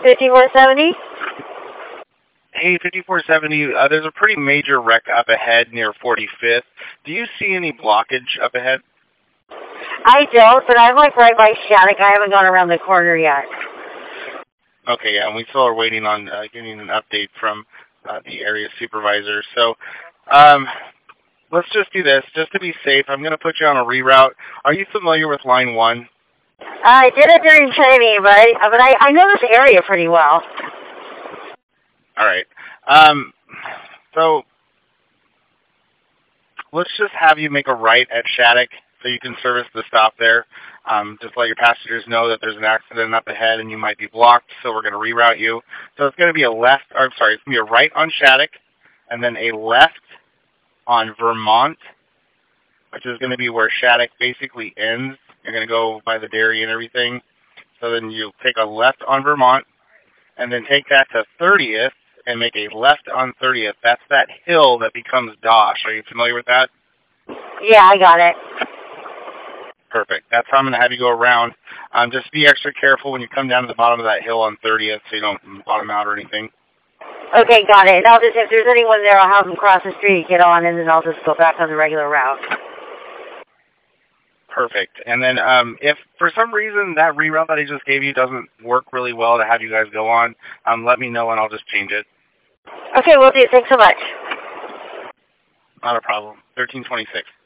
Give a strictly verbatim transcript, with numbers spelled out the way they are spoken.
fifty-four seventy? Hey, fifty-four seventy, uh, there's a pretty major wreck up ahead near forty-fifth. Do you see any blockage up ahead? I don't, but I'm like right by Shattuck. I haven't gone around the corner yet. Okay, yeah, and we still are waiting on uh, getting an update from uh, the area supervisor. So um, let's just do this. Just to be safe, I'm going to put you on a reroute. Are you familiar with line one? I did it during training, but I, but I, I know this area pretty well. All right. Um, so let's just have you make a right at Shattuck so you can service the stop there. Um, just let your passengers know that there's an accident up ahead and you might be blocked, so we're going to reroute you. So it's going to be a left, or I'm sorry, it's going to be a right on Shattuck, and then a left on Vermont, which is going to be where Shattuck basically ends. You're going to go by the dairy and everything. So then you take a left on Vermont, and then take that to thirtieth, and make a left on thirtieth. That's that hill that becomes Dosh. Are you familiar with that? Yeah, I got it. Perfect. That's how I'm going to have you go around. Um, just be extra careful when you come down to the bottom of that hill on thirtieth so you don't bottom out or anything. Okay, got it. I'll just, if there's anyone there, I'll have them cross the street, get on, and then I'll just go back on the regular route. Perfect. And then um, if for some reason that reroute that I just gave you doesn't work really well to have you guys go on, um, let me know and I'll just change it. Okay, will do. Thanks so much. Not a problem. thirteen twenty-six.